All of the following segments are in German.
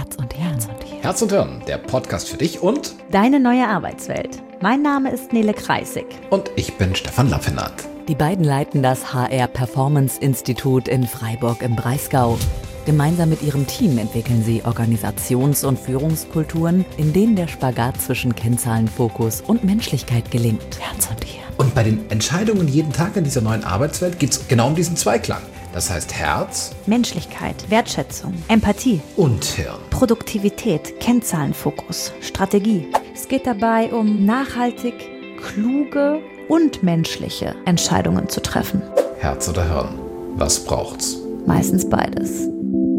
Herz und Hirn. Herz und Hirn, der Podcast für dich und deine neue Arbeitswelt. Mein Name ist Nele Kreisig. Und ich bin Stefan Lappenath. Die beiden leiten das HR Performance Institut in Freiburg im Breisgau. Gemeinsam mit ihrem Team entwickeln sie Organisations- und Führungskulturen, in denen der Spagat zwischen Kennzahlenfokus und Menschlichkeit gelingt. Herz und Hirn. Und bei den Entscheidungen jeden Tag in dieser neuen Arbeitswelt geht es genau um diesen Zweiklang. Das heißt Herz, Menschlichkeit, Wertschätzung, Empathie und Hirn. Produktivität, Kennzahlenfokus, Strategie. Es geht dabei um nachhaltig, kluge und menschliche Entscheidungen zu treffen. Herz oder Hirn, was braucht's? Meistens beides.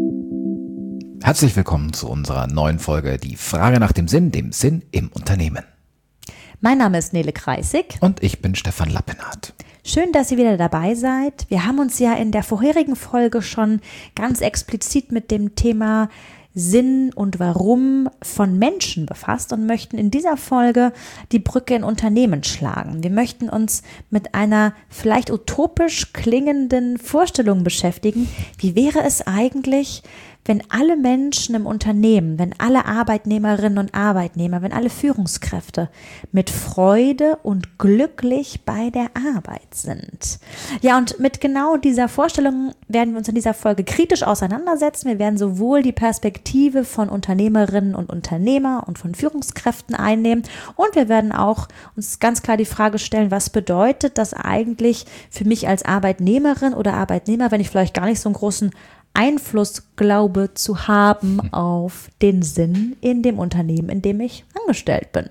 Herzlich willkommen zu unserer neuen Folge, die Frage nach dem Sinn im Unternehmen. Mein Name ist Nele Kreisig. Und ich bin Stefan Lappenath. Schön, dass ihr wieder dabei seid. Wir haben uns ja in der vorherigen Folge schon ganz explizit mit dem Thema Sinn und Warum von Menschen befasst und möchten in dieser Folge die Brücke in Unternehmen schlagen. Wir möchten uns mit einer vielleicht utopisch klingenden Vorstellung beschäftigen. Wie wäre es eigentlich, wenn alle Menschen im Unternehmen, wenn alle Arbeitnehmerinnen und Arbeitnehmer, wenn alle Führungskräfte mit Freude und glücklich bei der Arbeit sind? Ja, und mit genau dieser Vorstellung werden wir uns in dieser Folge kritisch auseinandersetzen. Wir werden sowohl die Perspektive von Unternehmerinnen und Unternehmer und von Führungskräften einnehmen und wir werden auch uns ganz klar die Frage stellen, was bedeutet das eigentlich für mich als Arbeitnehmerin oder Arbeitnehmer, wenn ich vielleicht gar nicht so einen großen Einfluss glaube zu haben auf den Sinn in dem Unternehmen, in dem ich angestellt bin.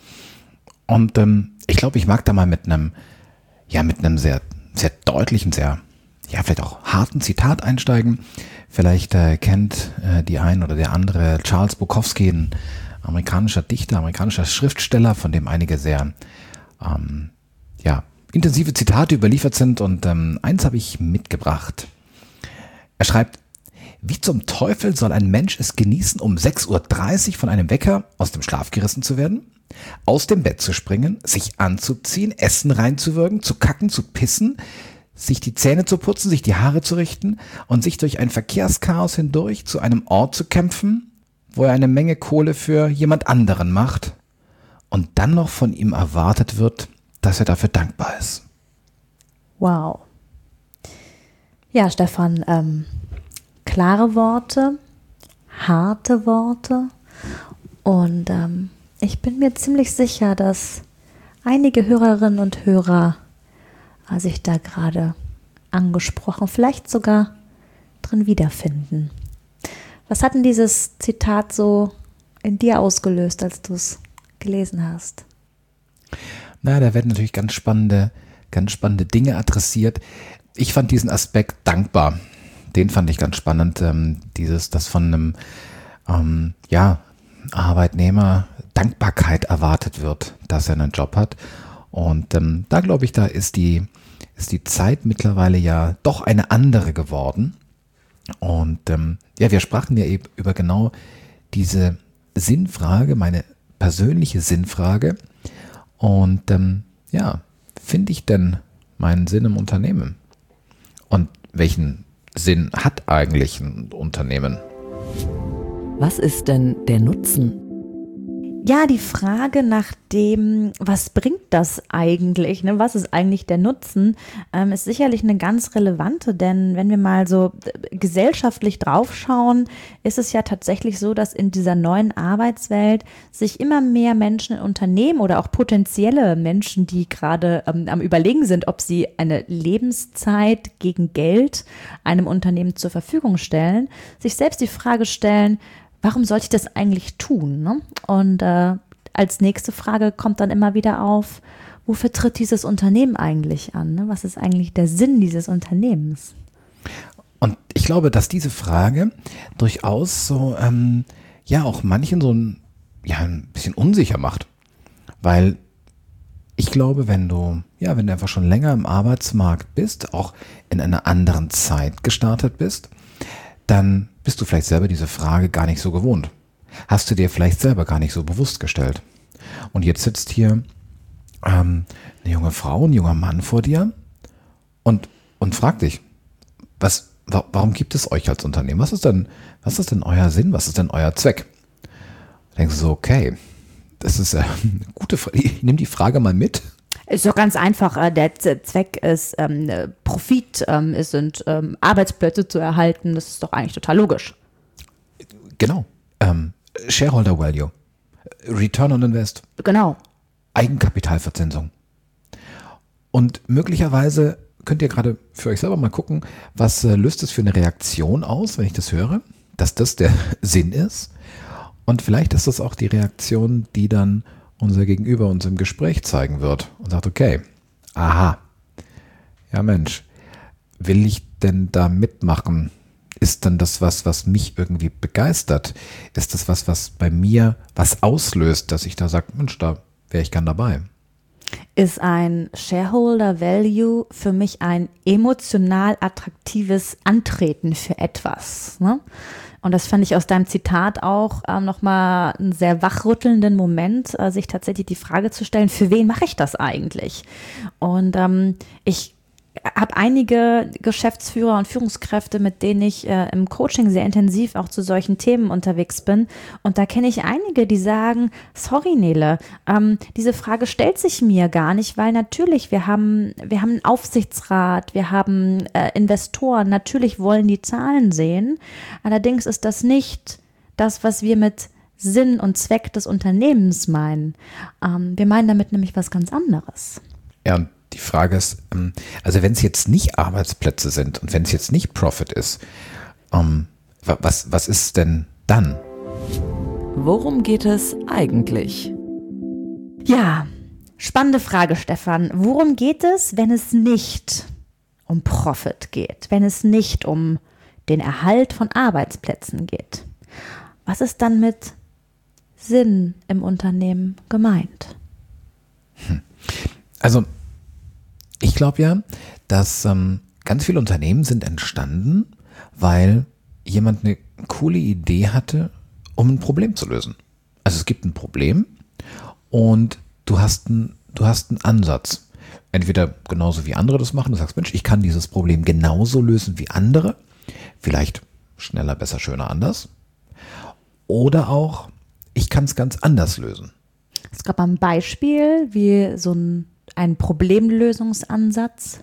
Und ich glaube, ich mag da mal mit einem sehr, sehr deutlichen, vielleicht auch harten Zitat einsteigen. Vielleicht kennt die ein oder der andere Charles Bukowski, ein amerikanischer Dichter, amerikanischer Schriftsteller, von dem einige sehr intensive Zitate überliefert sind. Und eins habe ich mitgebracht. Er schreibt: Wie zum Teufel soll ein Mensch es genießen, um 6:30 Uhr von einem Wecker aus dem Schlaf gerissen zu werden, aus dem Bett zu springen, sich anzuziehen, Essen reinzuwürgen, zu kacken, zu pissen, sich die Zähne zu putzen, sich die Haare zu richten und sich durch ein Verkehrschaos hindurch zu einem Ort zu kämpfen, wo er eine Menge Kohle für jemand anderen macht und dann noch von ihm erwartet wird, dass er dafür dankbar ist. Wow. Ja, Stefan, klare Worte, harte Worte und ich bin mir ziemlich sicher, dass einige Hörerinnen und Hörer sich da gerade angesprochen, vielleicht sogar drin wiederfinden. Was hat denn dieses Zitat so in dir ausgelöst, als du es gelesen hast? Na, da werden natürlich ganz spannende Dinge adressiert. Ich fand diesen Aspekt dankbar. Den fand ich ganz spannend, dass von einem Arbeitnehmer Dankbarkeit erwartet wird, dass er einen Job hat. Und da glaube ich, da ist die Zeit mittlerweile ja doch eine andere geworden. Und wir sprachen ja eben über genau diese Sinnfrage, meine persönliche Sinnfrage. Und finde ich denn meinen Sinn im Unternehmen? Und welchen Sinn hat eigentlich ein Unternehmen? Was ist denn der Nutzen? Ja, die Frage nach dem, was bringt das eigentlich, ne? Was ist eigentlich der Nutzen, ist sicherlich eine ganz relevante, denn wenn wir mal so gesellschaftlich draufschauen, ist es ja tatsächlich so, dass in dieser neuen Arbeitswelt sich immer mehr Menschen in Unternehmen oder auch potenzielle Menschen, die gerade am Überlegen sind, ob sie eine Lebenszeit gegen Geld einem Unternehmen zur Verfügung stellen, sich selbst die Frage stellen, warum sollte ich das eigentlich tun? Ne? Und als nächste Frage kommt dann immer wieder auf, wofür tritt dieses Unternehmen eigentlich an? Ne? Was ist eigentlich der Sinn dieses Unternehmens? Und ich glaube, dass diese Frage durchaus so, auch manchen so ein bisschen unsicher macht. Weil ich glaube, wenn du einfach schon länger im Arbeitsmarkt bist, auch in einer anderen Zeit gestartet bist, dann bist du vielleicht selber diese Frage gar nicht so gewohnt. Hast du dir vielleicht selber gar nicht so bewusst gestellt. Und jetzt sitzt hier eine junge Frau, ein junger Mann vor dir und fragt dich, was warum gibt es euch als Unternehmen? Was ist denn euer Sinn? Was ist denn euer Zweck? Da denkst du so, okay, das ist eine gute Frage. Ich nehme die Frage mal mit. Ist doch ganz einfach. Der Zweck ist Profit, es sind Arbeitsplätze zu erhalten. Das ist doch eigentlich total logisch. Genau. Shareholder Value, Return on Invest. Genau. Eigenkapitalverzinsung. Und möglicherweise könnt ihr gerade für euch selber mal gucken, was löst es für eine Reaktion aus, wenn ich das höre, dass das der Sinn ist. Und vielleicht ist das auch die Reaktion, die dann unser Gegenüber uns im Gespräch zeigen wird und sagt, okay, aha, ja Mensch, will ich denn da mitmachen? Ist denn das was mich irgendwie begeistert? Ist das was bei mir was auslöst, dass ich da sage, Mensch, da wäre ich gern dabei? Ist ein Shareholder Value für mich ein emotional attraktives Antreten für etwas, ne? Und das fand ich aus deinem Zitat auch nochmal einen sehr wachrüttelnden Moment, sich tatsächlich die Frage zu stellen, für wen mache ich das eigentlich? Und ich habe einige Geschäftsführer und Führungskräfte, mit denen ich im Coaching sehr intensiv auch zu solchen Themen unterwegs bin. Und da kenne ich einige, die sagen, sorry Nele, diese Frage stellt sich mir gar nicht, weil natürlich, wir haben einen Aufsichtsrat, wir haben Investoren, natürlich wollen die Zahlen sehen. Allerdings ist das nicht das, was wir mit Sinn und Zweck des Unternehmens meinen. Wir meinen damit nämlich was ganz anderes. Ja, und die Frage ist, also wenn es jetzt nicht Arbeitsplätze sind und wenn es jetzt nicht Profit ist, was ist denn dann? Worum geht es eigentlich? Ja, spannende Frage, Stefan. Worum geht es, wenn es nicht um Profit geht, wenn es nicht um den Erhalt von Arbeitsplätzen geht? Was ist dann mit Sinn im Unternehmen gemeint? Also ich glaube ja, dass ganz viele Unternehmen sind entstanden, weil jemand eine coole Idee hatte, um ein Problem zu lösen. Also es gibt ein Problem und du hast einen Ansatz. Entweder genauso wie andere das machen, du sagst, Mensch, ich kann dieses Problem genauso lösen wie andere, vielleicht schneller, besser, schöner, anders. Oder auch, ich kann es ganz anders lösen. Es gab ein Beispiel, wie so ein Problemlösungsansatz.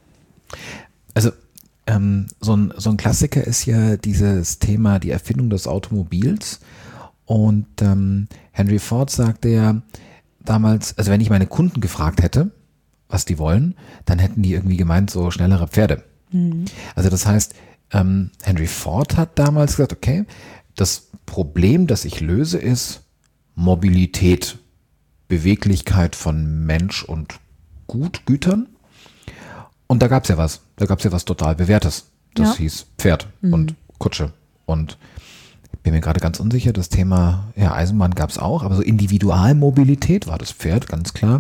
Also so ein Klassiker ist ja dieses Thema, die Erfindung des Automobils. Und Henry Ford sagte ja damals, also wenn ich meine Kunden gefragt hätte, was die wollen, dann hätten die irgendwie gemeint, so schnellere Pferde. Mhm. Also das heißt, Henry Ford hat damals gesagt, okay, das Problem, das ich löse, ist Mobilität, Beweglichkeit von Mensch und Gütern. Und da gab es ja was. Da gab es ja was total Bewährtes. Das hieß Pferd und Kutsche. Und ich bin mir gerade ganz unsicher, das Thema Eisenbahn gab es auch, aber so Individualmobilität war das Pferd, ganz klar,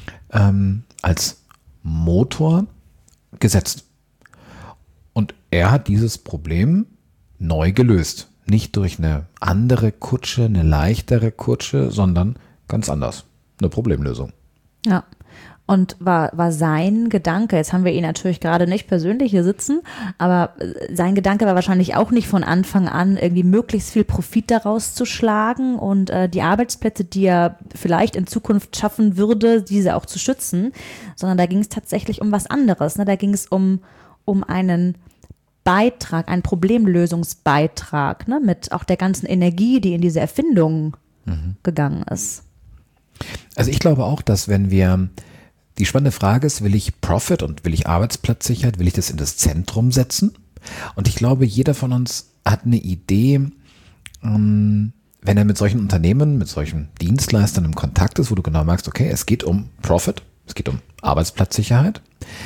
als Motor gesetzt. Und er hat dieses Problem neu gelöst. Nicht durch eine andere Kutsche, eine leichtere Kutsche, sondern ganz anders. Eine Problemlösung. Ja. Und war sein Gedanke, jetzt haben wir ihn natürlich gerade nicht persönlich hier sitzen, aber sein Gedanke war wahrscheinlich auch nicht von Anfang an, irgendwie möglichst viel Profit daraus zu schlagen und die Arbeitsplätze, die er vielleicht in Zukunft schaffen würde, diese auch zu schützen, sondern da ging es tatsächlich um was anderes. Ne? Da ging es um einen Beitrag, einen Problemlösungsbeitrag, ne? Mit auch der ganzen Energie, die in diese Erfindung gegangen ist. Also ich glaube auch, dass wenn wir die spannende Frage ist, will ich Profit und will ich Arbeitsplatzsicherheit, will ich das in das Zentrum setzen? Und ich glaube, jeder von uns hat eine Idee, wenn er mit solchen Unternehmen, mit solchen Dienstleistern im Kontakt ist, wo du genau merkst, okay, es geht um Profit, es geht um Arbeitsplatzsicherheit.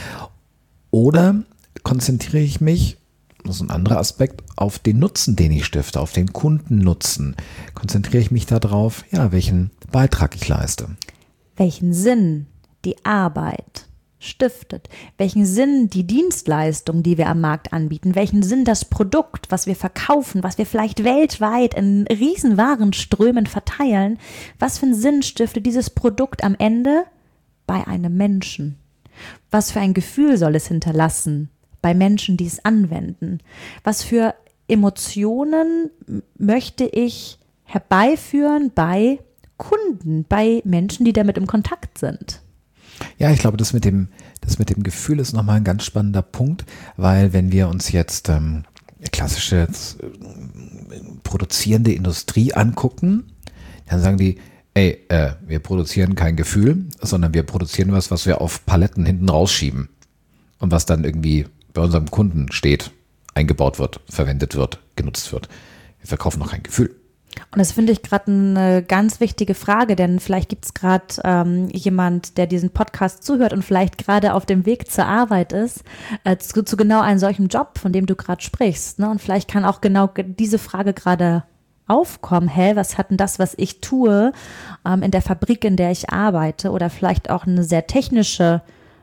Oder konzentriere ich mich, das ist ein anderer Aspekt, auf den Nutzen, den ich stifte, auf den Kundennutzen. Konzentriere ich mich darauf, welchen Beitrag ich leiste. Welchen Sinn die Arbeit stiftet, welchen Sinn die Dienstleistung, die wir am Markt anbieten, welchen Sinn das Produkt, was wir verkaufen, was wir vielleicht weltweit in riesen Warenströmen verteilen, was für einen Sinn stiftet dieses Produkt am Ende bei einem Menschen? Was für ein Gefühl soll es hinterlassen bei Menschen, die es anwenden? Was für Emotionen möchte ich herbeiführen bei Kunden, bei Menschen, die damit im Kontakt sind? Ja, ich glaube, das mit dem Gefühl ist nochmal ein ganz spannender Punkt, weil wenn wir uns jetzt klassische produzierende Industrie angucken, dann sagen die, wir produzieren kein Gefühl, sondern wir produzieren was wir auf Paletten hinten rausschieben und was dann irgendwie bei unserem Kunden steht, eingebaut wird, verwendet wird, genutzt wird. Wir verkaufen noch kein Gefühl. Und das finde ich gerade eine ganz wichtige Frage, denn vielleicht gibt es gerade jemand, der diesen Podcast zuhört und vielleicht gerade auf dem Weg zur Arbeit ist, zu genau einem solchen Job, von dem du gerade sprichst. Ne? Und vielleicht kann auch genau diese Frage gerade aufkommen, was hat denn das, was ich tue, in der Fabrik, in der ich arbeite, oder vielleicht auch eine sehr technische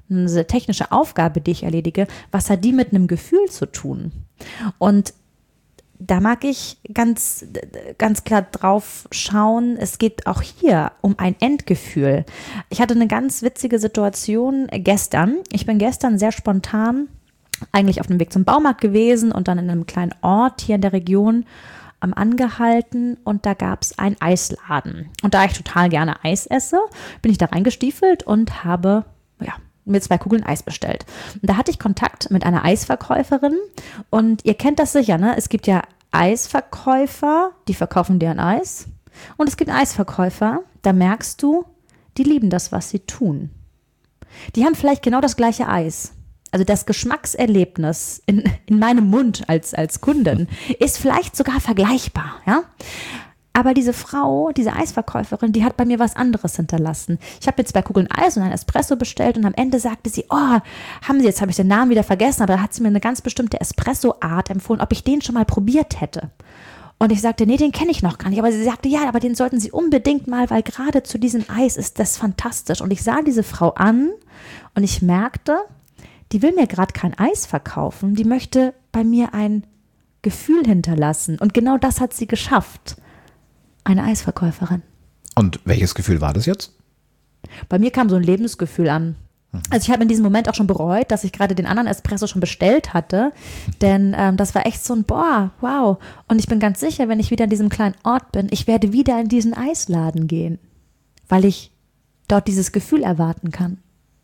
Aufgabe, die ich erledige, was hat die mit einem Gefühl zu tun? Und da mag ich ganz klar drauf schauen, es geht auch hier um ein Endgefühl. Ich hatte eine ganz witzige Situation gestern. Ich bin gestern sehr spontan eigentlich auf dem Weg zum Baumarkt gewesen und dann in einem kleinen Ort hier in der Region angehalten, und da gab es einen Eisladen. Und da ich total gerne Eis esse, bin ich da reingestiefelt und habe mir 2 Kugeln Eis bestellt. Und da hatte ich Kontakt mit einer Eisverkäuferin, und ihr kennt das sicher, ne? Es gibt ja Eisverkäufer, die verkaufen dir ein Eis, und es gibt Eisverkäufer, da merkst du, die lieben das, was sie tun. Die haben vielleicht genau das gleiche Eis. Also das Geschmackserlebnis in meinem Mund als Kundin ist vielleicht sogar vergleichbar, ja? Aber diese Frau, diese Eisverkäuferin, die hat bei mir was anderes hinterlassen. Ich habe mir 2 Kugeln Eis und einen Espresso bestellt, und am Ende sagte sie, jetzt habe ich den Namen wieder vergessen, aber da hat sie mir eine ganz bestimmte Espresso-Art empfohlen, ob ich den schon mal probiert hätte. Und ich sagte, nee, den kenne ich noch gar nicht. Aber sie sagte, ja, aber den sollten Sie unbedingt mal, weil gerade zu diesem Eis ist das fantastisch. Und ich sah diese Frau an und ich merkte, die will mir gerade kein Eis verkaufen, die möchte bei mir ein Gefühl hinterlassen. Und genau das hat sie geschafft. Eine Eisverkäuferin. Und welches Gefühl war das jetzt? Bei mir kam so ein Lebensgefühl an. Also ich habe in diesem Moment auch schon bereut, dass ich gerade den anderen Espresso schon bestellt hatte, denn das war echt so ein wow. Und ich bin ganz sicher, wenn ich wieder in diesem kleinen Ort bin, ich werde wieder in diesen Eisladen gehen, weil ich dort dieses Gefühl erwarten kann.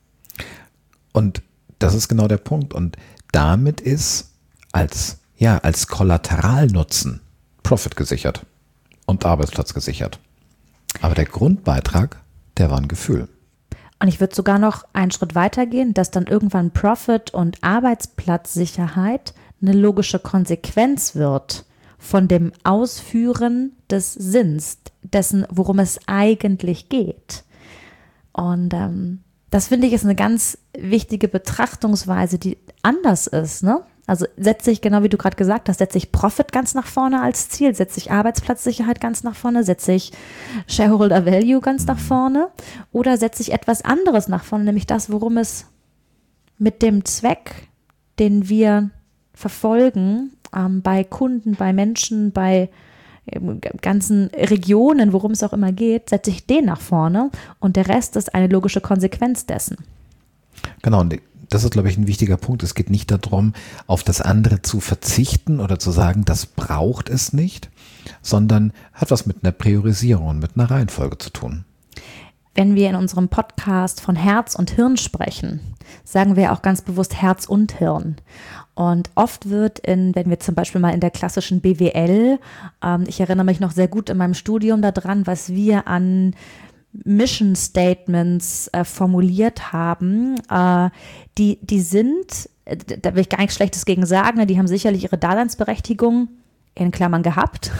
Und das ist genau der Punkt. Und damit ist als Kollateralnutzen Profit gesichert und Arbeitsplatz gesichert. Aber der Grundbeitrag, der war ein Gefühl. Und ich würde sogar noch einen Schritt weiter gehen, dass dann irgendwann Profit und Arbeitsplatzsicherheit eine logische Konsequenz wird von dem Ausführen des Sinns, dessen, worum es eigentlich geht. Und das finde ich ist eine ganz wichtige Betrachtungsweise, die anders ist, ne? Also setze ich, genau wie du gerade gesagt hast, setze ich Profit ganz nach vorne als Ziel, setze ich Arbeitsplatzsicherheit ganz nach vorne, setze ich Shareholder Value ganz nach vorne, oder setze ich etwas anderes nach vorne, nämlich das, worum es mit dem Zweck, den wir verfolgen, bei Kunden, bei Menschen, bei ganzen Regionen, worum es auch immer geht, setze ich den nach vorne, und der Rest ist eine logische Konsequenz dessen. Genau, und das ist, glaube ich, ein wichtiger Punkt. Es geht nicht darum, auf das andere zu verzichten oder zu sagen, das braucht es nicht, sondern hat was mit einer Priorisierung und mit einer Reihenfolge zu tun. Wenn wir in unserem Podcast von Herz und Hirn sprechen, sagen wir auch ganz bewusst Herz und Hirn. Und oft wird wenn wir zum Beispiel mal in der klassischen BWL, ich erinnere mich noch sehr gut in meinem Studium daran, was wir an Mission Statements formuliert haben, die sind, da will ich gar nichts Schlechtes gegen sagen, die haben sicherlich ihre Daseinsberechtigung in Klammern gehabt.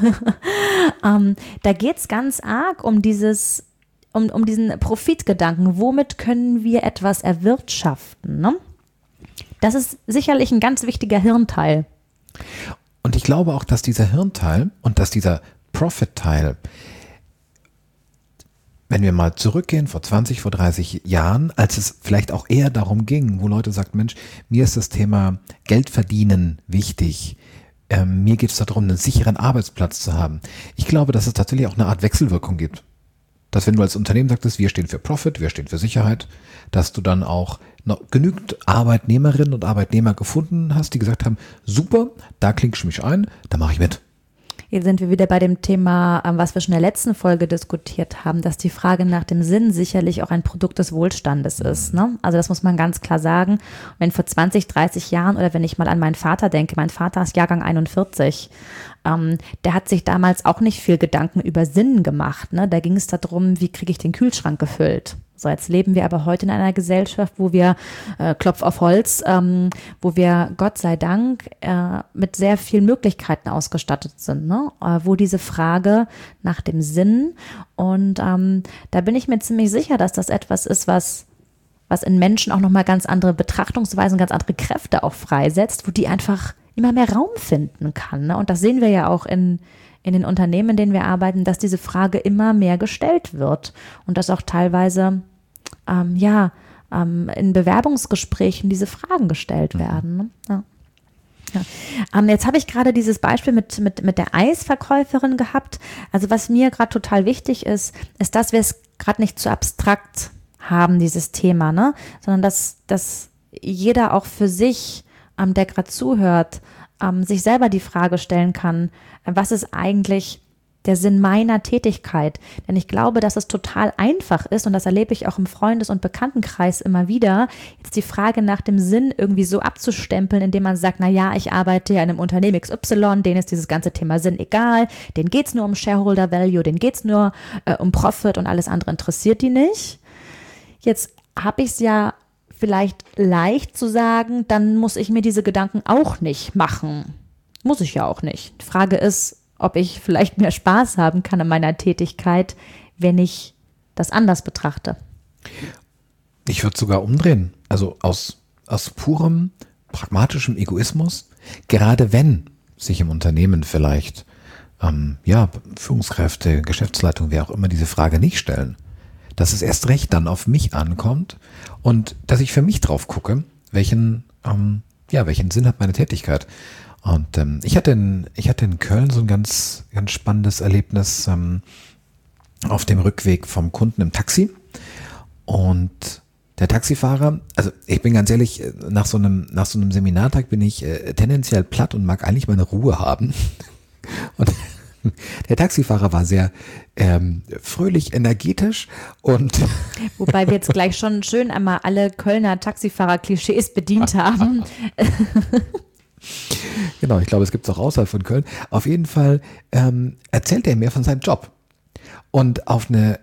Da geht es ganz arg um diesen Profitgedanken. Womit können wir etwas erwirtschaften? Ne? Das ist sicherlich ein ganz wichtiger Hirnteil. Und ich glaube auch, dass dieser Hirnteil und dass dieser Profit-Teil, wenn wir mal zurückgehen, vor 20, vor 30 Jahren, als es vielleicht auch eher darum ging, wo Leute sagten, Mensch, mir ist das Thema Geld verdienen wichtig. Mir geht es darum, einen sicheren Arbeitsplatz zu haben. Ich glaube, dass es tatsächlich auch eine Art Wechselwirkung gibt. dass wenn du als Unternehmen sagtest, wir stehen für Profit, wir stehen für Sicherheit, dass du dann auch noch genügend Arbeitnehmerinnen und Arbeitnehmer gefunden hast, die gesagt haben, super, da klinke ich mich ein, da mache ich mit. Jetzt sind wir wieder bei dem Thema, was wir schon in der letzten Folge diskutiert haben, dass die Frage nach dem Sinn sicherlich auch ein Produkt des Wohlstandes ist. Ne? Also das muss man ganz klar sagen. Wenn vor 20, 30 Jahren oder wenn ich mal an meinen Vater denke, mein Vater ist Jahrgang 41, der hat sich damals auch nicht viel Gedanken über Sinn gemacht. Ne? Da ging es darum, wie kriege ich den Kühlschrank gefüllt. So, jetzt leben wir aber heute in einer Gesellschaft, wo wir, Klopf auf Holz, wo wir Gott sei Dank mit sehr vielen Möglichkeiten ausgestattet sind, ne? Wo diese Frage nach dem Sinn und da bin ich mir ziemlich sicher, dass das etwas ist, was in Menschen auch nochmal ganz andere Betrachtungsweisen, ganz andere Kräfte auch freisetzt, wo die einfach immer mehr Raum finden kann. Ne? Und das sehen wir ja auch in den Unternehmen, in denen wir arbeiten, dass diese Frage immer mehr gestellt wird und dass auch teilweise in Bewerbungsgesprächen diese Fragen gestellt werden. Ne? Ja. Ja. Jetzt habe ich gerade dieses Beispiel mit der Eisverkäuferin gehabt. Also was mir gerade total wichtig ist, dass wir es gerade nicht zu abstrakt haben, dieses Thema, ne? Sondern dass jeder auch für sich, der gerade zuhört, sich selber die Frage stellen kann, was ist eigentlich der Sinn meiner Tätigkeit? Denn ich glaube, dass es total einfach ist und das erlebe ich auch im Freundes- und Bekanntenkreis immer wieder, jetzt die Frage nach dem Sinn irgendwie so abzustempeln, indem man sagt, na ja, ich arbeite ja in einem Unternehmen XY, denen ist dieses ganze Thema Sinn egal, denen geht es nur um Shareholder Value, denen geht es nur um Profit und alles andere interessiert die nicht. Jetzt habe ich es ja vielleicht leicht zu sagen, dann muss ich mir diese Gedanken auch nicht machen. Muss ich ja auch nicht. Die Frage ist, ob ich vielleicht mehr Spaß haben kann in meiner Tätigkeit, wenn ich das anders betrachte. Ich würde sogar umdrehen. Also aus purem pragmatischem Egoismus, gerade wenn sich im Unternehmen vielleicht Führungskräfte, Geschäftsleitung, wer auch immer diese Frage nicht stellen, dass es erst recht dann auf mich ankommt und dass ich für mich drauf gucke, welchen Sinn hat meine Tätigkeit. Und ich hatte in Köln so ein ganz, ganz spannendes Erlebnis auf dem Rückweg vom Kunden im Taxi. Und der Taxifahrer, also ich bin ganz ehrlich, nach so einem Seminartag bin ich tendenziell platt und mag eigentlich meine Ruhe haben. Und der Taxifahrer war sehr fröhlich, energetisch und wobei wir jetzt gleich schon schön einmal alle Kölner Taxifahrer-Klischees bedient haben. Genau, ich glaube, es gibt es auch außerhalb von Köln. Auf jeden Fall erzählt er mir von seinem Job und auf eine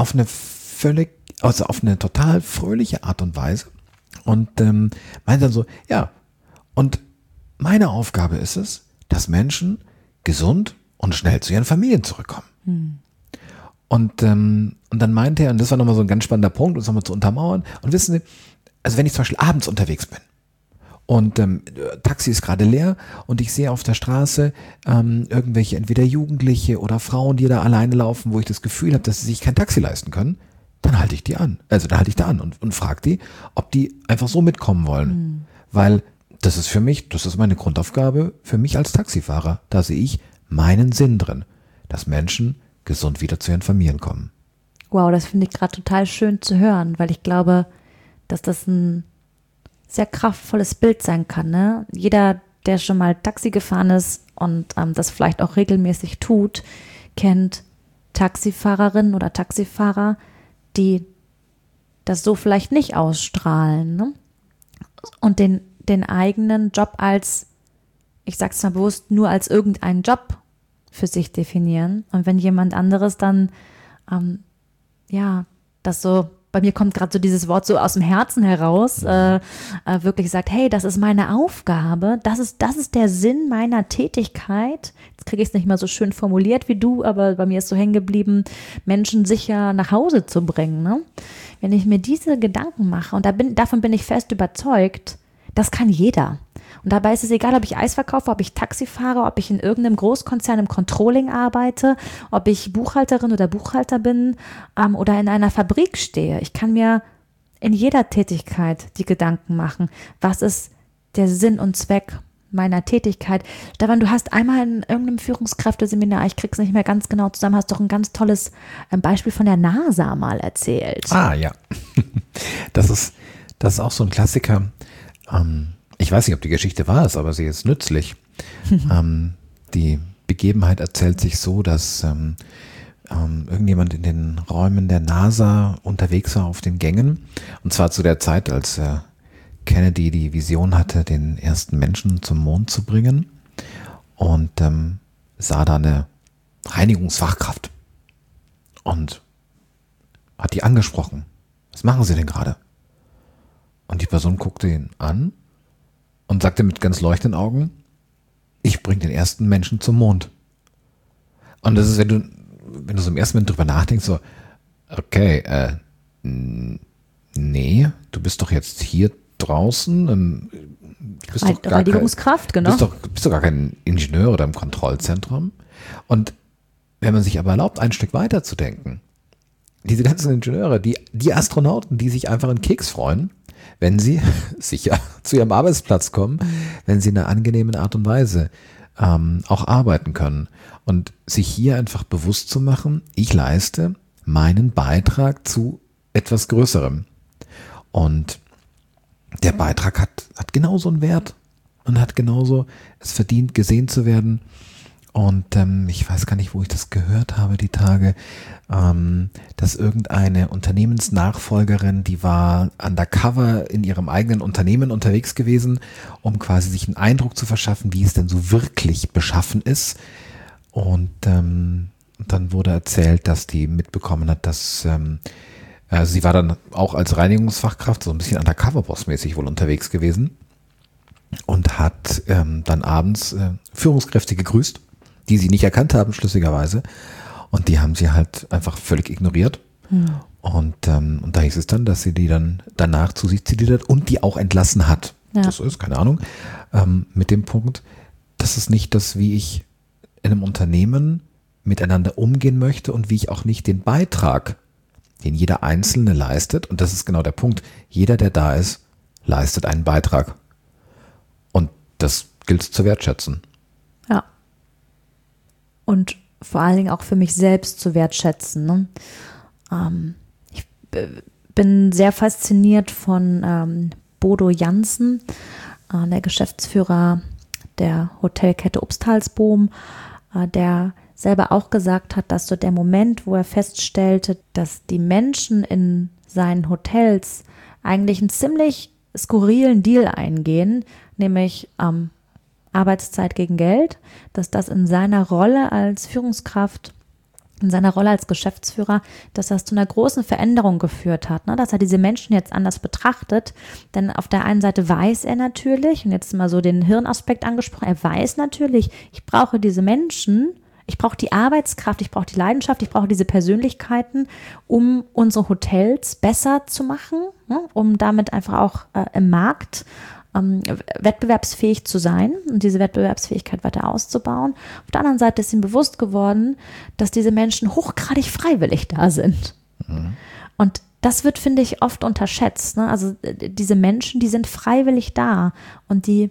total fröhliche Art und Weise und meint dann so, ja, und meine Aufgabe ist es, dass Menschen gesund und schnell zu ihren Familien zurückkommen. Und dann meinte er, und das war nochmal so ein ganz spannender Punkt, um es nochmal zu untermauern, und wissen Sie, also wenn ich zum Beispiel abends unterwegs bin und Taxi ist gerade leer und ich sehe auf der Straße irgendwelche entweder Jugendliche oder Frauen, die da alleine laufen, wo ich das Gefühl habe, dass sie sich kein Taxi leisten können, dann halte ich da an und frage die, ob die einfach so mitkommen wollen. Weil das ist meine Grundaufgabe für mich als Taxifahrer. Da sehe ich meinen Sinn drin, dass Menschen gesund wieder zu ihren Familien kommen. Wow, das finde ich gerade total schön zu hören, weil ich glaube, dass das ein sehr kraftvolles Bild sein kann. Ne? Jeder, der schon mal Taxi gefahren ist und das vielleicht auch regelmäßig tut, kennt Taxifahrerinnen oder Taxifahrer, die das so vielleicht nicht ausstrahlen, ne? Und den eigenen Job als, ich sag's mal bewusst, nur als irgendeinen Job für sich definieren. Und wenn jemand anderes dann, das so, bei mir kommt gerade so dieses Wort so aus dem Herzen heraus, wirklich sagt, hey, das ist meine Aufgabe, das ist der Sinn meiner Tätigkeit. Jetzt kriege ich es nicht mal so schön formuliert wie du, aber bei mir ist so hängen geblieben, Menschen sicher nach Hause zu bringen. Ne? Wenn ich mir diese Gedanken mache, und davon bin ich fest überzeugt, das kann jeder. Und dabei ist es egal, ob ich Eis verkaufe, ob ich Taxi fahre, ob ich in irgendeinem Großkonzern im Controlling arbeite, ob ich Buchhalterin oder Buchhalter bin oder in einer Fabrik stehe. Ich kann mir in jeder Tätigkeit die Gedanken machen, was ist der Sinn und Zweck meiner Tätigkeit. Stefan, du hast einmal in irgendeinem Führungskräfteseminar, ich krieg's nicht mehr ganz genau zusammen, hast doch ein ganz tolles Beispiel von der NASA mal erzählt. Ah, ja. Das ist auch so ein Klassiker. Ich weiß nicht, ob die Geschichte wahr ist, aber sie ist nützlich. Die Begebenheit erzählt sich so, dass irgendjemand in den Räumen der NASA unterwegs war auf den Gängen. Und zwar zu der Zeit, als Kennedy die Vision hatte, den ersten Menschen zum Mond zu bringen. Und sah da eine Reinigungsfachkraft. Und hat die angesprochen. Was machen Sie denn gerade? Und die Person guckte ihn an und sagte mit ganz leuchtenden Augen, ich bringe den ersten Menschen zum Mond. Und das ist, wenn du so im ersten Moment drüber nachdenkst, so, okay, nee, du bist doch jetzt hier draußen. Reinigungskraft, genau. Du bist doch gar kein Ingenieur oder im Kontrollzentrum. Und wenn man sich aber erlaubt, ein Stück weiter zu denken, diese ganzen Ingenieure, die Astronauten, die sich einfach einen Keks freuen, wenn sie sicher zu ihrem Arbeitsplatz kommen, wenn sie in einer angenehmen Art und Weise auch arbeiten können. Und sich hier einfach bewusst zu machen, ich leiste meinen Beitrag zu etwas Größerem. Und der Beitrag hat genauso einen Wert und hat genauso es verdient, gesehen zu werden. Und ich weiß gar nicht, wo ich das gehört habe, die Tage, dass irgendeine Unternehmensnachfolgerin, die war undercover in ihrem eigenen Unternehmen unterwegs gewesen, um quasi sich einen Eindruck zu verschaffen, wie es denn so wirklich beschaffen ist. Und dann wurde erzählt, dass die mitbekommen hat, dass also sie war dann auch als Reinigungsfachkraft so ein bisschen undercover-boss-mäßig wohl unterwegs gewesen und hat dann abends Führungskräfte gegrüßt, die sie nicht erkannt haben, schlüssigerweise. Und die haben sie halt einfach völlig ignoriert. Und da hieß es dann, dass sie die dann danach zu sich zitiert hat und die auch entlassen hat. Ja. Das ist, keine Ahnung, mit dem Punkt, das ist nicht das, wie ich in einem Unternehmen miteinander umgehen möchte und wie ich auch nicht den Beitrag, den jeder Einzelne leistet, und das ist genau der Punkt, jeder, der da ist, leistet einen Beitrag. Und das gilt zu wertschätzen. Ja. Und vor allen Dingen auch für mich selbst zu wertschätzen. Ne? Ich bin sehr fasziniert von Bodo Jansen, der Geschäftsführer der Hotelkette Upstalsboom, der selber auch gesagt hat, dass so der Moment, wo er feststellte, dass die Menschen in seinen Hotels eigentlich einen ziemlich skurrilen Deal eingehen, nämlich Arbeitszeit gegen Geld, dass das in seiner Rolle als Führungskraft, in seiner Rolle als Geschäftsführer, dass das zu einer großen Veränderung geführt hat, ne? Dass er diese Menschen jetzt anders betrachtet, denn auf der einen Seite weiß er natürlich, und jetzt mal so den Hirnaspekt angesprochen, er weiß natürlich, ich brauche diese Menschen, ich brauche die Arbeitskraft, ich brauche die Leidenschaft, ich brauche diese Persönlichkeiten, um unsere Hotels besser zu machen, ne? Um damit einfach auch im Markt wettbewerbsfähig zu sein und diese Wettbewerbsfähigkeit weiter auszubauen. Auf der anderen Seite ist ihm bewusst geworden, dass diese Menschen hochgradig freiwillig da sind. Mhm. Und das wird, finde ich, oft unterschätzt. Ne? Also diese Menschen, die sind freiwillig da und die,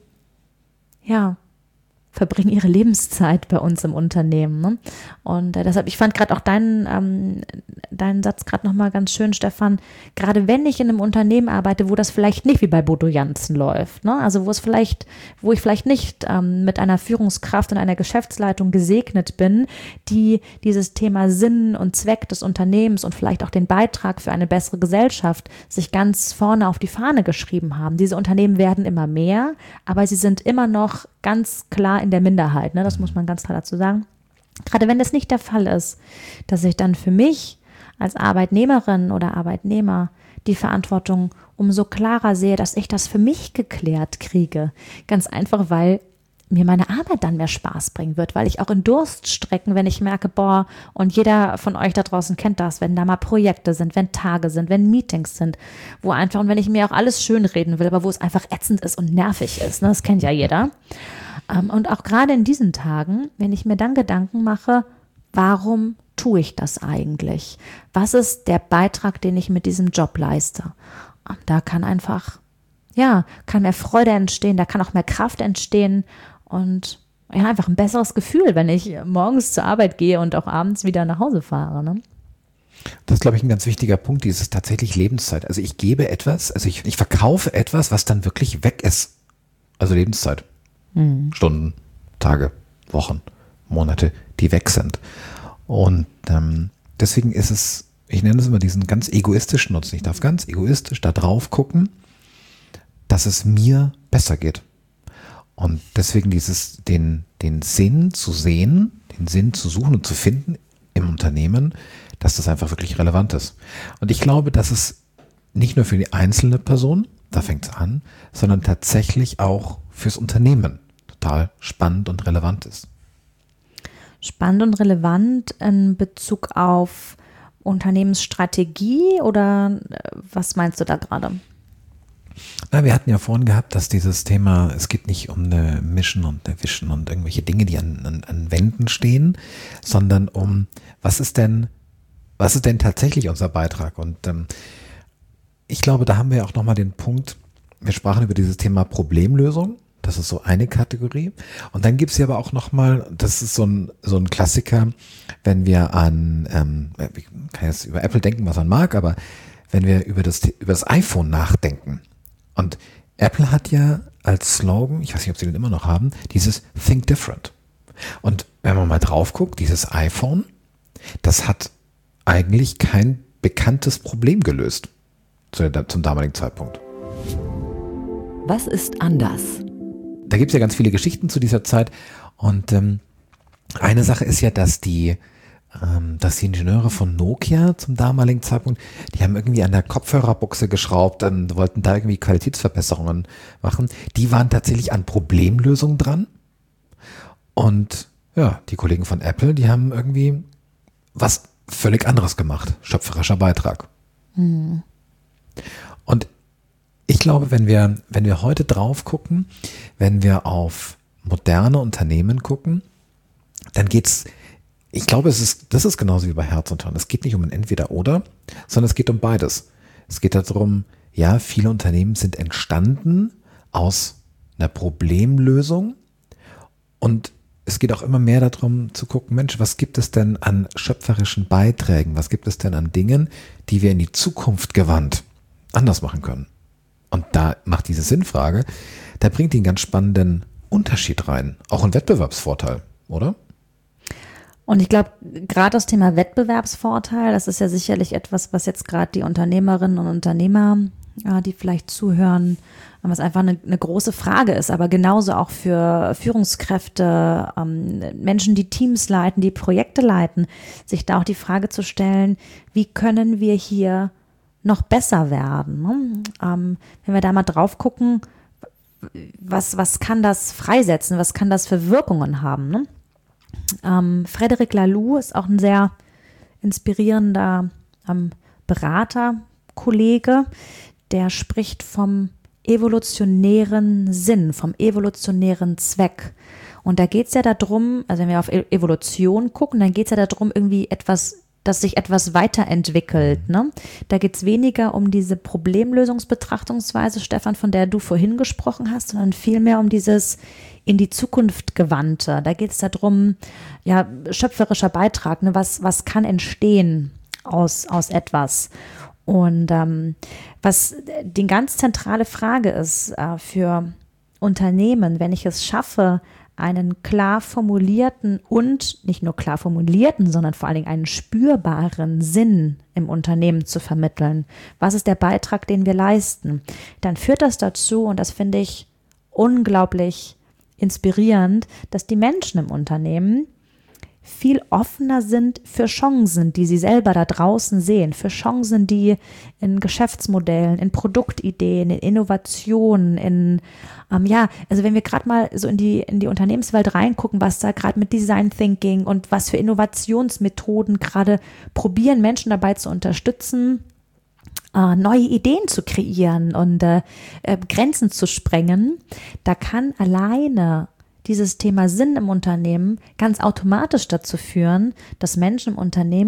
ja, verbringen ihre Lebenszeit bei uns im Unternehmen. Ne? Und deshalb, ich fand gerade auch deinen Satz gerade nochmal ganz schön, Stefan, gerade wenn ich in einem Unternehmen arbeite, wo das vielleicht nicht wie bei Bodo Jansen läuft, ne? Also wo ich vielleicht nicht mit einer Führungskraft und einer Geschäftsleitung gesegnet bin, die dieses Thema Sinn und Zweck des Unternehmens und vielleicht auch den Beitrag für eine bessere Gesellschaft sich ganz vorne auf die Fahne geschrieben haben. Diese Unternehmen werden immer mehr, aber sie sind immer noch ganz klar in der Minderheit, ne? Das muss man ganz klar dazu sagen. Gerade wenn das nicht der Fall ist, dass ich dann für mich als Arbeitnehmerin oder Arbeitnehmer die Verantwortung umso klarer sehe, dass ich das für mich geklärt kriege. Ganz einfach, weil mir meine Arbeit dann mehr Spaß bringen wird, weil ich auch in Durststrecken, wenn ich merke, boah, und jeder von euch da draußen kennt das, wenn da mal Projekte sind, wenn Tage sind, wenn Meetings sind, wo einfach, und wenn ich mir auch alles schönreden will, aber wo es einfach ätzend ist und nervig ist, ne, das kennt ja jeder. Und auch gerade in diesen Tagen, wenn ich mir dann Gedanken mache, warum tue ich das eigentlich? Was ist der Beitrag, den ich mit diesem Job leiste? Da kann einfach kann mehr Freude entstehen, da kann auch mehr Kraft entstehen und einfach ein besseres Gefühl, wenn ich morgens zur Arbeit gehe und auch abends wieder nach Hause fahre. Ne? Das ist, glaube ich, ein ganz wichtiger Punkt, dieses tatsächlich Lebenszeit. Also ich gebe etwas, also ich verkaufe etwas, was dann wirklich weg ist. Also Lebenszeit. Stunden, Tage, Wochen, Monate, die weg sind. Und deswegen ist es, ich nenne es immer diesen ganz egoistischen Nutzen. Ich darf ganz egoistisch da drauf gucken, dass es mir besser geht. Und deswegen den Sinn zu sehen, den Sinn zu suchen und zu finden im Unternehmen, dass das einfach wirklich relevant ist. Und ich glaube, dass es nicht nur für die einzelne Person, da fängt es an, sondern tatsächlich auch fürs Unternehmen total spannend und relevant ist. Spannend und relevant in Bezug auf Unternehmensstrategie oder was meinst du da gerade? Na, wir hatten ja vorhin gehabt, dass dieses Thema, es geht nicht um eine Mission und eine Vision und irgendwelche Dinge, die an Wänden stehen, sondern um, was ist denn tatsächlich unser Beitrag? Und ich glaube, da haben wir auch nochmal den Punkt, wir sprachen über dieses Thema Problemlösung, das ist so eine Kategorie. Und dann gibt es ja aber auch nochmal, das ist so ein Klassiker, wenn wir ich kann jetzt über Apple denken, was man mag, aber wenn wir über das iPhone nachdenken. Und Apple hat ja als Slogan, ich weiß nicht, ob sie den immer noch haben, dieses Think Different. Und wenn man mal drauf guckt, dieses iPhone, das hat eigentlich kein bekanntes Problem gelöst zum damaligen Zeitpunkt. Was ist anders? Da gibt es ja ganz viele Geschichten zu dieser Zeit. Und eine Sache ist ja, dass die Ingenieure von Nokia zum damaligen Zeitpunkt, die haben irgendwie an der Kopfhörerbuchse geschraubt und wollten da irgendwie Qualitätsverbesserungen machen. Die waren tatsächlich an Problemlösungen dran. Und ja, die Kollegen von Apple, die haben irgendwie was völlig anderes gemacht. Schöpferischer Beitrag. Und ich glaube, wenn wir heute drauf gucken, wenn wir auf moderne Unternehmen gucken, dann geht's, ich glaube, das ist genauso wie bei Herz und Hirn. Es geht nicht um ein Entweder-Oder, sondern es geht um beides. Es geht darum, ja, viele Unternehmen sind entstanden aus einer Problemlösung und es geht auch immer mehr darum zu gucken, Mensch, was gibt es denn an schöpferischen Beiträgen? Was gibt es denn an Dingen, die wir in die Zukunft gewandt anders machen können? Und da macht diese Sinnfrage, da bringt die einen ganz spannenden Unterschied rein. Auch ein Wettbewerbsvorteil, oder? Und ich glaube, gerade das Thema Wettbewerbsvorteil, das ist ja sicherlich etwas, was jetzt gerade die Unternehmerinnen und Unternehmer, die vielleicht zuhören, was einfach eine große Frage ist, aber genauso auch für Führungskräfte, Menschen, die Teams leiten, die Projekte leiten, sich da auch die Frage zu stellen, wie können wir hier noch besser werden? Ne? Wenn wir da mal drauf gucken, was kann das freisetzen, was kann das für Wirkungen haben? Ne? Frederic Laloux ist auch ein sehr inspirierender Beraterkollege, der spricht vom evolutionären Sinn, vom evolutionären Zweck. Und da geht es ja darum, also wenn wir auf Evolution gucken, dann geht es ja darum, irgendwie dass sich etwas weiterentwickelt. Ne? Da geht es weniger um diese Problemlösungsbetrachtungsweise, Stefan, von der du vorhin gesprochen hast, sondern vielmehr um dieses in die Zukunft gewandte. Da geht es darum, ja, schöpferischer Beitrag, ne? Was kann entstehen aus etwas? Und was die ganz zentrale Frage ist für Unternehmen, wenn ich es schaffe, einen klar formulierten und nicht nur klar formulierten, sondern vor allen Dingen einen spürbaren Sinn im Unternehmen zu vermitteln. Was ist der Beitrag, den wir leisten? Dann führt das dazu, und das finde ich unglaublich inspirierend, dass die Menschen im Unternehmen viel offener sind für Chancen, die sie selber da draußen sehen, für Chancen, die in Geschäftsmodellen, in Produktideen, in Innovationen, also wenn wir gerade mal so in die Unternehmenswelt reingucken, was da gerade mit Design Thinking und was für Innovationsmethoden gerade probieren, Menschen dabei zu unterstützen, neue Ideen zu kreieren und Grenzen zu sprengen, da kann alleine dieses Thema Sinn im Unternehmen ganz automatisch dazu führen, dass Menschen im Unternehmen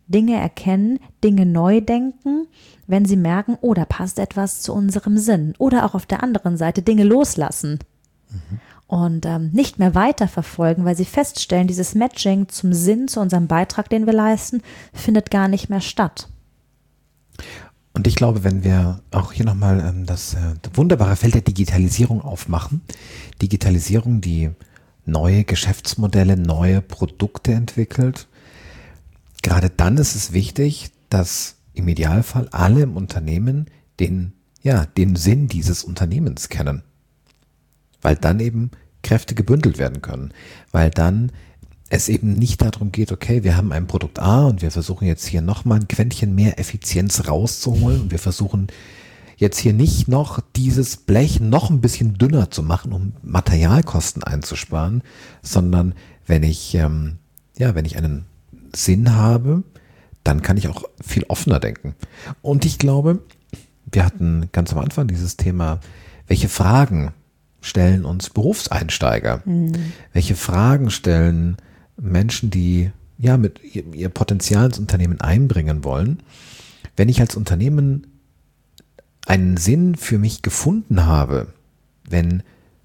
Dinge erkennen, Dinge neu denken, wenn sie merken, oh, da passt etwas zu unserem Sinn. Oder auch auf der anderen Seite Dinge loslassen und nicht mehr weiterverfolgen, weil sie feststellen, dieses Matching zum Sinn, zu unserem Beitrag, den wir leisten, findet gar nicht mehr statt. Und ich glaube, wenn wir auch hier nochmal das wunderbare Feld der Digitalisierung aufmachen, Digitalisierung, die neue Geschäftsmodelle, neue Produkte entwickelt, gerade dann ist es wichtig, dass im Idealfall alle im Unternehmen den Sinn dieses Unternehmens kennen. Weil dann eben Kräfte gebündelt werden können. Weil dann es eben nicht darum geht, okay, wir haben ein Produkt A und wir versuchen jetzt hier nochmal ein Quäntchen mehr Effizienz rauszuholen und wir versuchen jetzt hier nicht noch dieses Blech noch ein bisschen dünner zu machen, um Materialkosten einzusparen, sondern wenn ich einen Sinn habe, dann kann ich auch viel offener denken. Und ich glaube, wir hatten ganz am Anfang dieses Thema, welche Fragen stellen uns Berufseinsteiger? Welche Fragen stellen Menschen, die mit ihr Potenzial ins Unternehmen einbringen wollen? Wenn ich als Unternehmen einen Sinn für mich gefunden habe, wenn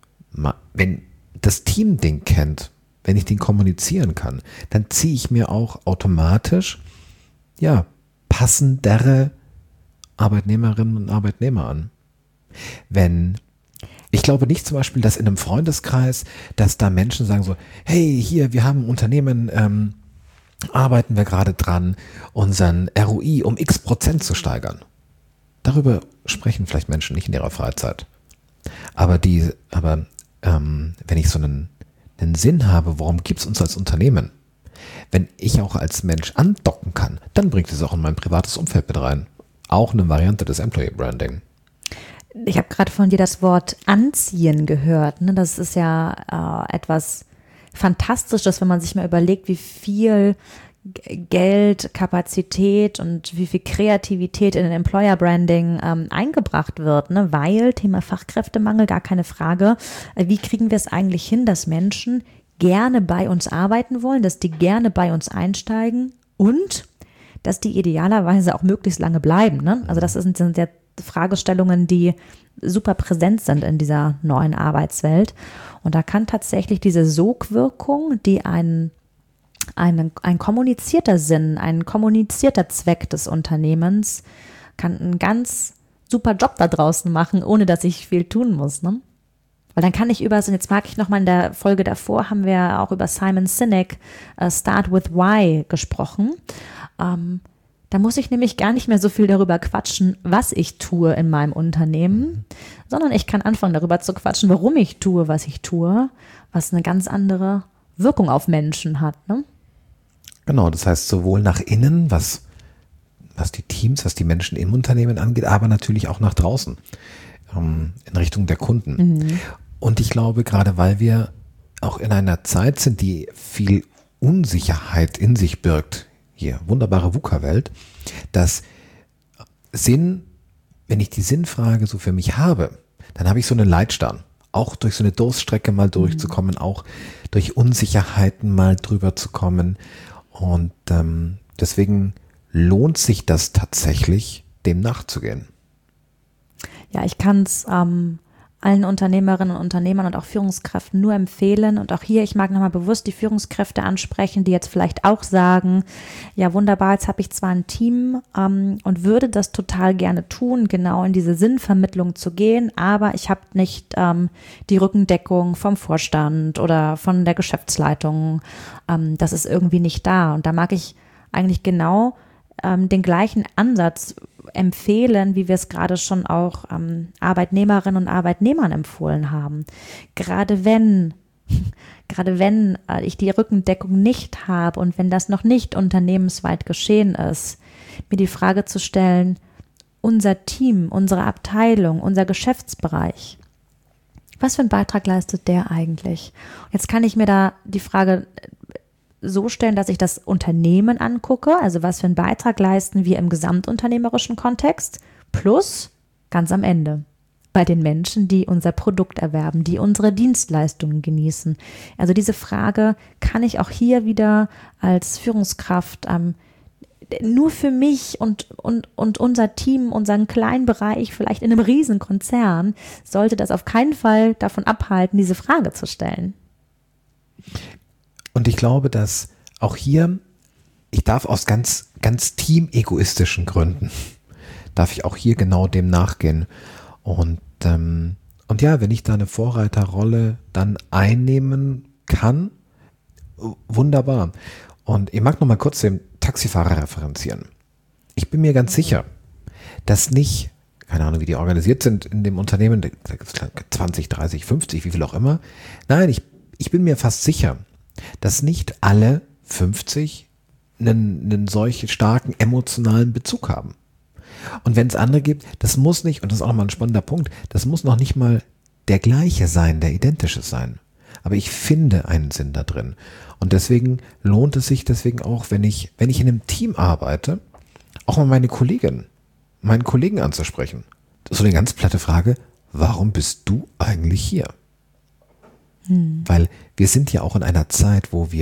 das Team den kennt, wenn ich den kommunizieren kann, dann ziehe ich mir auch automatisch passendere Arbeitnehmerinnen und Arbeitnehmer an. Ich glaube nicht zum Beispiel, dass in einem Freundeskreis, dass da Menschen sagen so, hey, hier, wir haben ein Unternehmen, arbeiten wir gerade dran, unseren ROI um x% zu steigern. Darüber sprechen vielleicht Menschen nicht in ihrer Freizeit. Aber wenn ich so einen Sinn habe, warum gibt es uns als Unternehmen? Wenn ich auch als Mensch andocken kann, dann bringt es auch in mein privates Umfeld mit rein. Auch eine Variante des Employee Branding. Ich habe gerade von dir das Wort anziehen gehört. Ne? Das ist ja etwas Fantastisches, wenn man sich mal überlegt, wie viel Geld, Kapazität und wie viel Kreativität in den Employer Branding eingebracht wird, ne? Weil Thema Fachkräftemangel, gar keine Frage. Wie kriegen wir es eigentlich hin, dass Menschen gerne bei uns arbeiten wollen, dass die gerne bei uns einsteigen und dass die idealerweise auch möglichst lange bleiben, ne? Also das sind ja Fragestellungen, die super präsent sind in dieser neuen Arbeitswelt. Und da kann tatsächlich diese Sogwirkung, die ein kommunizierter Sinn, ein kommunizierter Zweck des Unternehmens, kann einen ganz super Job da draußen machen, ohne dass ich viel tun muss, ne? Weil dann kann ich und jetzt mag ich nochmal in der Folge davor, haben wir auch über Simon Sinek, Start with Why gesprochen. Da muss ich nämlich gar nicht mehr so viel darüber quatschen, was ich tue in meinem Unternehmen, sondern ich kann anfangen darüber zu quatschen, warum ich tue, was ich tue, was eine ganz andere Wirkung auf Menschen hat, ne? Genau, das heißt sowohl nach innen, was die Teams, was die Menschen im Unternehmen angeht, aber natürlich auch nach draußen, in Richtung der Kunden. Und ich glaube, gerade weil wir auch in einer Zeit sind, die viel Unsicherheit in sich birgt, hier, wunderbare VUCA-Welt, dass Sinn, wenn ich die Sinnfrage so für mich habe, dann habe ich so einen Leitstern, auch durch so eine Durststrecke mal durchzukommen, auch durch Unsicherheiten mal drüber zu kommen. Und deswegen lohnt sich das tatsächlich, dem nachzugehen. Ja, ich kann es allen Unternehmerinnen und Unternehmern und auch Führungskräften nur empfehlen. Und auch hier, ich mag nochmal bewusst die Führungskräfte ansprechen, die jetzt vielleicht auch sagen, ja wunderbar, jetzt habe ich zwar ein Team und würde das total gerne tun, genau in diese Sinnvermittlung zu gehen, aber ich habe nicht die Rückendeckung vom Vorstand oder von der Geschäftsleitung. Das ist irgendwie nicht da. Und da mag ich eigentlich genau den gleichen Ansatz empfehlen, wie wir es gerade schon auch Arbeitnehmerinnen und Arbeitnehmern empfohlen haben. Gerade wenn ich die Rückendeckung nicht habe und wenn das noch nicht unternehmensweit geschehen ist, mir die Frage zu stellen, unser Team, unsere Abteilung, unser Geschäftsbereich, was für einen Beitrag leistet der eigentlich? Jetzt kann ich mir da die Frage so stellen, dass ich das Unternehmen angucke, also was für einen Beitrag leisten wir im gesamtunternehmerischen Kontext, plus ganz am Ende bei den Menschen, die unser Produkt erwerben, die unsere Dienstleistungen genießen. Also diese Frage kann ich auch hier wieder als Führungskraft nur für mich und unser Team, unseren kleinen Bereich, vielleicht in einem Riesenkonzern, sollte das auf keinen Fall davon abhalten, diese Frage zu stellen. Und ich glaube, dass auch hier, ich darf aus ganz, ganz teamegoistischen Gründen, darf ich auch hier genau dem nachgehen. Und ja, wenn ich da eine Vorreiterrolle dann einnehmen kann, wunderbar. Und ich mag noch mal kurz den Taxifahrer referenzieren. Ich bin mir ganz sicher, dass nicht, keine Ahnung, wie die organisiert sind in dem Unternehmen, 20, 30, 50, wie viel auch immer. Nein, ich bin mir fast sicher, dass nicht alle 50 einen solch starken emotionalen Bezug haben. Und wenn es andere gibt, das muss nicht, und das ist auch nochmal ein spannender Punkt, das muss noch nicht mal der gleiche sein, der identische sein. Aber ich finde einen Sinn da drin. Und deswegen lohnt es sich auch, wenn ich in einem Team arbeite, auch mal meinen Kollegen anzusprechen. Das ist so eine ganz platte Frage, warum bist du eigentlich hier? Weil wir sind ja auch in einer Zeit, wo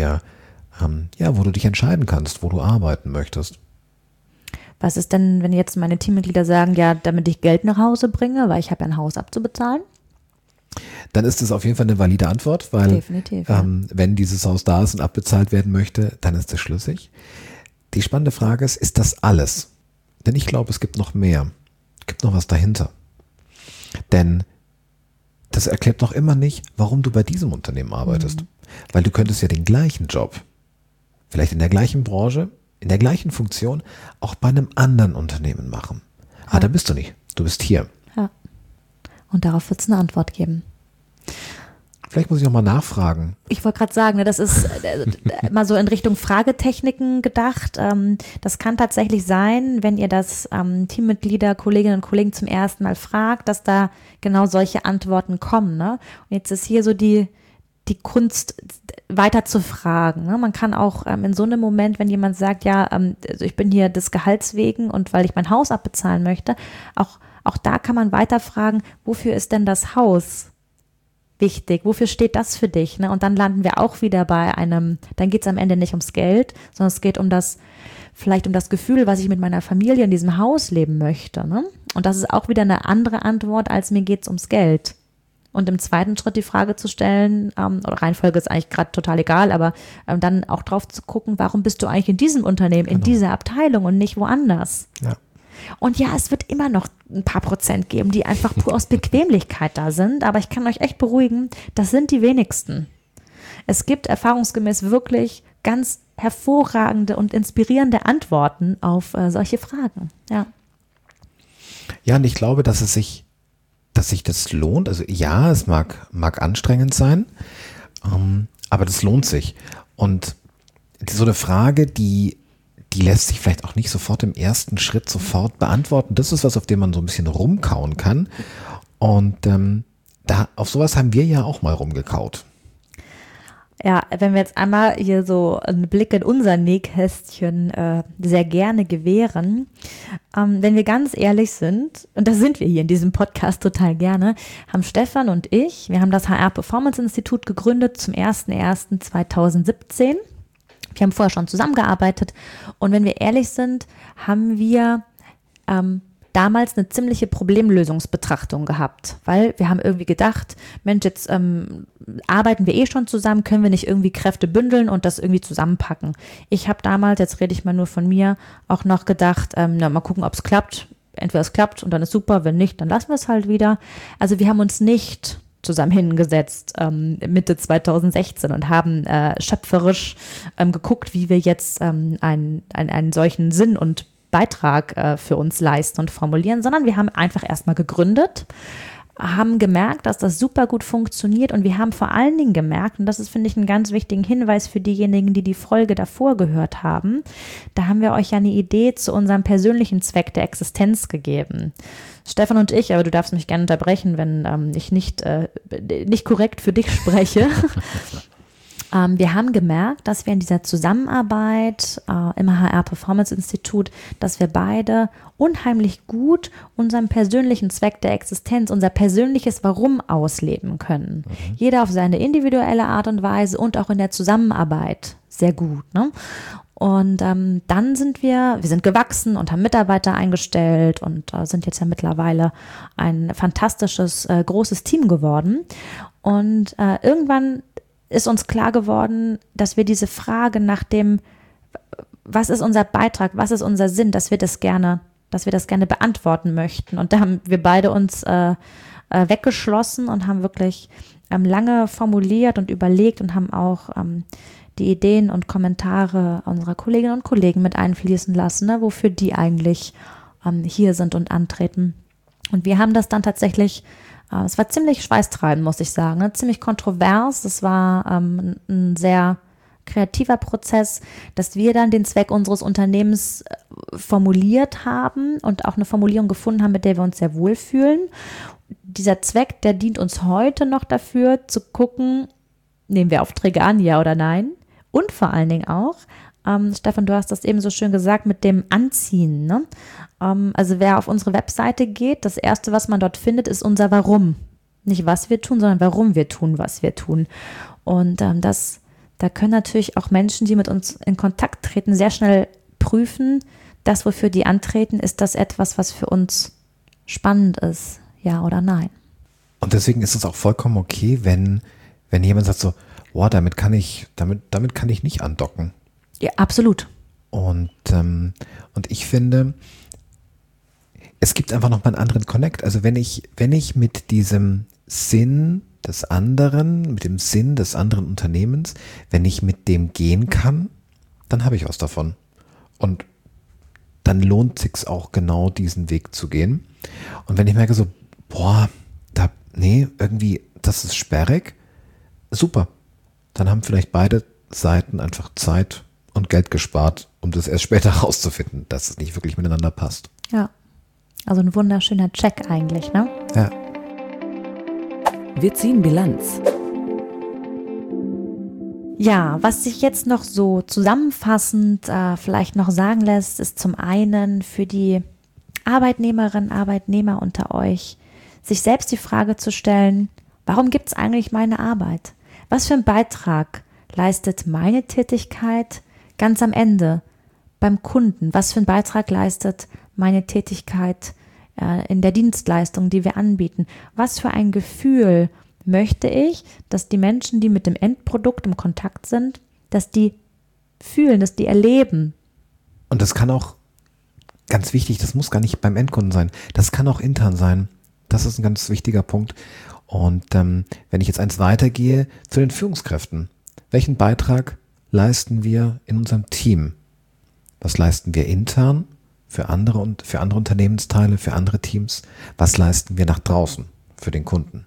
wo du dich entscheiden kannst, wo du arbeiten möchtest. Was ist denn, wenn jetzt meine Teammitglieder sagen, ja, damit ich Geld nach Hause bringe, weil ich habe ja ein Haus abzubezahlen? Dann ist das auf jeden Fall eine valide Antwort, weil definitiv, ja. Wenn dieses Haus da ist und abbezahlt werden möchte, dann ist das schlüssig. Die spannende Frage ist das alles? Denn ich glaube, es gibt noch mehr. Es gibt noch was dahinter. Denn das erklärt noch immer nicht, warum du bei diesem Unternehmen arbeitest. Weil du könntest ja den gleichen Job, vielleicht in der gleichen Branche, in der gleichen Funktion, auch bei einem anderen Unternehmen machen. Da bist du nicht. Du bist hier. Ja. Und darauf wird es eine Antwort geben. Vielleicht muss ich noch mal nachfragen. Ich wollte gerade sagen, das ist mal so in Richtung Fragetechniken gedacht. Das kann tatsächlich sein, wenn ihr das Teammitglieder, Kolleginnen und Kollegen zum ersten Mal fragt, dass da genau solche Antworten kommen. Ne? Und jetzt ist hier so die Kunst, weiter zu fragen. Ne? Man kann auch in so einem Moment, wenn jemand sagt, ja, also ich bin hier des Gehalts wegen und weil ich mein Haus abbezahlen möchte, auch da kann man weiter fragen, wofür ist denn das Haus wichtig? Wofür steht das für dich? Ne? Und dann landen wir auch wieder bei dann geht es am Ende nicht ums Geld, sondern es geht vielleicht um das Gefühl, was ich mit meiner Familie in diesem Haus leben möchte. Ne? Und das ist auch wieder eine andere Antwort, als mir geht es ums Geld. Und im zweiten Schritt die Frage zu stellen, oder Reihenfolge ist eigentlich gerade total egal, aber dann auch drauf zu gucken, warum bist du eigentlich in diesem Unternehmen, in dieser Abteilung und nicht woanders? Ja. Und ja, es wird immer noch ein paar Prozent geben, die einfach pur aus Bequemlichkeit da sind, aber ich kann euch echt beruhigen, das sind die wenigsten. Es gibt erfahrungsgemäß wirklich ganz hervorragende und inspirierende Antworten auf solche Fragen. Ja. Ja, und ich glaube, dass sich das lohnt. Also ja, es mag anstrengend sein, aber das lohnt sich. Und so eine Frage, die lässt sich vielleicht auch nicht sofort im ersten Schritt sofort beantworten. Das ist was, auf dem man so ein bisschen rumkauen kann. Und auf sowas haben wir ja auch mal rumgekaut. Ja, wenn wir jetzt einmal hier so einen Blick in unser Nähkästchen sehr gerne gewähren, wenn wir ganz ehrlich sind, und das sind wir hier in diesem Podcast total gerne, haben Stefan und ich, wir haben das HR Performance Institut gegründet zum 01.01.2017. Wir haben vorher schon zusammengearbeitet und wenn wir ehrlich sind, haben wir damals eine ziemliche Problemlösungsbetrachtung gehabt, weil wir haben irgendwie gedacht, Mensch, jetzt arbeiten wir schon zusammen, können wir nicht irgendwie Kräfte bündeln und das irgendwie zusammenpacken. Ich habe damals, jetzt rede ich mal nur von mir, auch noch gedacht, mal gucken, ob es klappt. Entweder es klappt und dann ist super, wenn nicht, dann lassen wir es halt wieder. Also wir haben uns nicht zusammen hingesetzt Mitte 2016 und haben schöpferisch geguckt, wie wir jetzt einen solchen Sinn und Beitrag für uns leisten und formulieren, sondern wir haben einfach erstmal gegründet, haben gemerkt, dass das super gut funktioniert und wir haben vor allen Dingen gemerkt, und das ist, finde ich, einen ganz wichtigen Hinweis für diejenigen, die die Folge davor gehört haben, da haben wir euch ja eine Idee zu unserem persönlichen Zweck der Existenz gegeben. Stefan und ich, aber du darfst mich gerne unterbrechen, wenn ich nicht korrekt für dich spreche. Wir haben gemerkt, dass wir in dieser Zusammenarbeit im HR Performance Institut, dass wir beide unheimlich gut unseren persönlichen Zweck der Existenz, unser persönliches Warum ausleben können. Jeder auf seine individuelle Art und Weise und auch in der Zusammenarbeit sehr gut. Ne? Und dann sind wir sind gewachsen und haben Mitarbeiter eingestellt und sind jetzt ja mittlerweile ein fantastisches, großes Team geworden. Und irgendwann ist uns klar geworden, dass wir diese Frage nach dem, was ist unser Beitrag, was ist unser Sinn, dass wir das gerne beantworten möchten. Und da haben wir beide uns weggeschlossen und haben wirklich lange formuliert und überlegt und haben auch die Ideen und Kommentare unserer Kolleginnen und Kollegen mit einfließen lassen, ne, wofür die eigentlich hier sind und antreten. Und wir haben das dann tatsächlich, es war ziemlich schweißtreibend, muss ich sagen, ne, ziemlich kontrovers. Es war ein sehr kreativer Prozess, dass wir dann den Zweck unseres Unternehmens formuliert haben und auch eine Formulierung gefunden haben, mit der wir uns sehr wohlfühlen. Dieser Zweck, der dient uns heute noch dafür, zu gucken, nehmen wir Aufträge an, ja oder nein? Und vor allen Dingen auch, Stefan, du hast das eben so schön gesagt, mit dem Anziehen. Ne? Also wer auf unsere Webseite geht, das Erste, was man dort findet, ist unser Warum. Nicht, was wir tun, sondern warum wir tun, was wir tun. Und da können natürlich auch Menschen, die mit uns in Kontakt treten, sehr schnell prüfen, das, wofür die antreten, ist das etwas, was für uns spannend ist, ja oder nein. Und deswegen ist es auch vollkommen okay, wenn jemand sagt so, boah, damit kann ich nicht andocken. Ja, absolut. Und ich finde, es gibt einfach noch mal einen anderen Connect. Also wenn ich mit diesem Sinn des anderen, mit dem Sinn des anderen Unternehmens, wenn ich mit dem gehen kann, dann habe ich was davon. Und dann lohnt es sich auch genau diesen Weg zu gehen. Und wenn ich merke so, boah, irgendwie, das ist sperrig, super. Dann haben vielleicht beide Seiten einfach Zeit und Geld gespart, um das erst später herauszufinden, dass es nicht wirklich miteinander passt. Ja, also ein wunderschöner Check eigentlich, ne? Ja. Wir ziehen Bilanz. Ja, was sich jetzt noch so zusammenfassend vielleicht noch sagen lässt, ist zum einen für die Arbeitnehmerinnen, Arbeitnehmer unter euch, sich selbst die Frage zu stellen, warum gibt es eigentlich meine Arbeit? Was für einen Beitrag leistet meine Tätigkeit ganz am Ende beim Kunden? Was für einen Beitrag leistet meine Tätigkeit in der Dienstleistung, die wir anbieten? Was für ein Gefühl möchte ich, dass die Menschen, die mit dem Endprodukt im Kontakt sind, dass die fühlen, dass die erleben? Und das kann auch, ganz wichtig, das muss gar nicht beim Endkunden sein, das kann auch intern sein. Das ist ein ganz wichtiger Punkt. Und wenn ich jetzt eins weitergehe zu den Führungskräften, welchen Beitrag leisten wir in unserem Team? Was leisten wir intern für andere Unternehmensteile, für andere Teams? Was leisten wir nach draußen für den Kunden?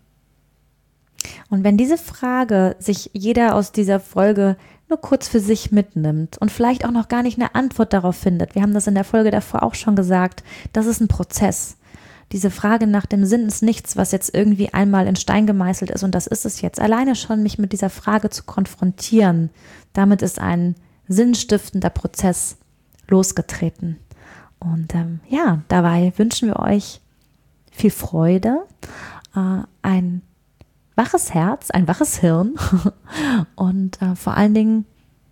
Und wenn diese Frage sich jeder aus dieser Folge nur kurz für sich mitnimmt und vielleicht auch noch gar nicht eine Antwort darauf findet, wir haben das in der Folge davor auch schon gesagt, das ist ein Prozess. Diese Frage nach dem Sinn ist nichts, was jetzt irgendwie einmal in Stein gemeißelt ist und das ist es jetzt. Alleine schon mich mit dieser Frage zu konfrontieren, damit ist ein sinnstiftender Prozess losgetreten. Und dabei wünschen wir euch viel Freude, ein waches Herz, ein waches Hirn und vor allen Dingen,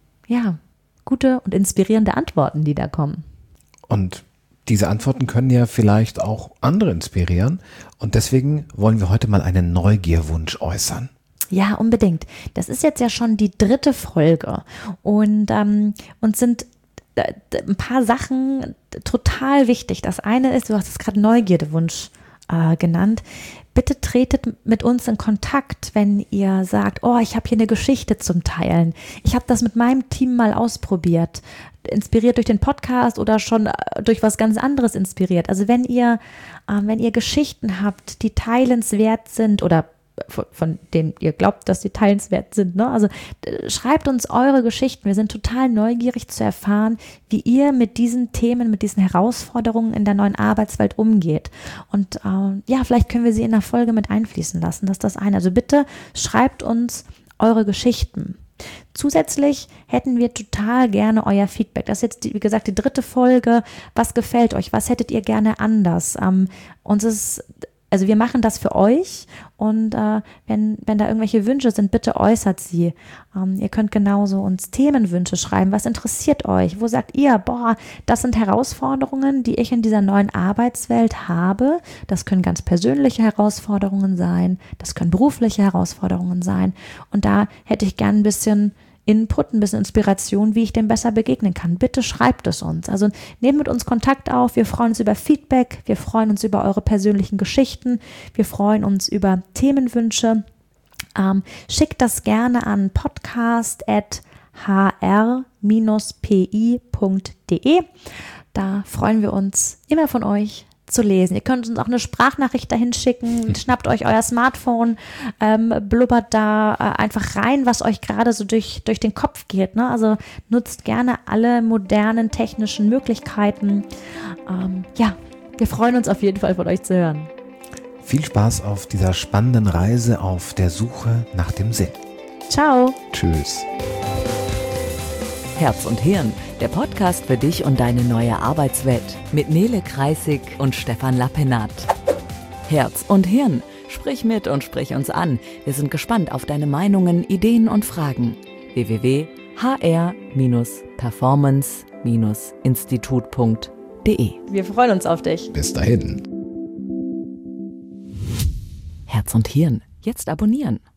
gute und inspirierende Antworten, die da kommen. Und diese Antworten können ja vielleicht auch andere inspirieren. Und deswegen wollen wir heute mal einen Neugierwunsch äußern. Ja, unbedingt. Das ist jetzt ja schon die 3. Folge. Und uns sind ein paar Sachen total wichtig. Das eine ist, du hast es gerade Neugierdewunsch genannt. Bitte tretet mit uns in Kontakt, wenn ihr sagt, oh, ich habe hier eine Geschichte zum Teilen. Ich habe das mit meinem Team mal ausprobiert, inspiriert durch den Podcast oder schon durch was ganz anderes inspiriert. Also wenn ihr Geschichten habt, die teilenswert sind oder von denen ihr glaubt, dass sie teilenswert sind, ne? Also schreibt uns eure Geschichten. Wir sind total neugierig zu erfahren, wie ihr mit diesen Themen, mit diesen Herausforderungen in der neuen Arbeitswelt umgeht. Und vielleicht können wir sie in der Folge mit einfließen lassen. Das ist das eine. Also bitte schreibt uns eure Geschichten. Zusätzlich hätten wir total gerne euer Feedback. Das ist jetzt, wie gesagt, die 3. Folge. Was gefällt euch? Was hättet ihr gerne anders? Uns ist Also wir machen das für euch und wenn da irgendwelche Wünsche sind, bitte äußert sie. Ihr könnt genauso uns Themenwünsche schreiben. Was interessiert euch? Wo sagt ihr, boah, das sind Herausforderungen, die ich in dieser neuen Arbeitswelt habe. Das können ganz persönliche Herausforderungen sein, das können berufliche Herausforderungen sein. Und da hätte ich gern ein bisschen Input, ein bisschen Inspiration, wie ich dem besser begegnen kann. Bitte schreibt es uns. Also nehmt mit uns Kontakt auf. Wir freuen uns über Feedback. Wir freuen uns über eure persönlichen Geschichten. Wir freuen uns über Themenwünsche. Schickt das gerne an podcast@hr-pi.de. Da freuen wir uns immer von euch zu lesen. Ihr könnt uns auch eine Sprachnachricht dahin schicken, schnappt euch euer Smartphone, blubbert da einfach rein, was euch gerade so durch den Kopf geht. Ne? Also nutzt gerne alle modernen technischen Möglichkeiten. Wir freuen uns auf jeden Fall von euch zu hören. Viel Spaß auf dieser spannenden Reise auf der Suche nach dem Sinn. Ciao. Tschüss. Herz und Hirn, der Podcast für dich und deine neue Arbeitswelt mit Nele Kreissig und Stefan Lappenat. Herz und Hirn, sprich mit und sprich uns an. Wir sind gespannt auf deine Meinungen, Ideen und Fragen. www.hr-performance-institut.de. Wir freuen uns auf dich. Bis dahin. Herz und Hirn, jetzt abonnieren.